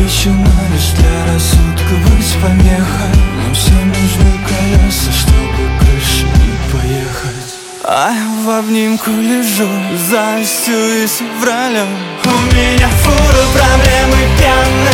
обещано лишь для рассудка быть помехой. Нам всем нужны колеса, чтобы крыше не поехать. А я в обнимку лежу, завистью и с февралем. У меня фура проблемы пьяная.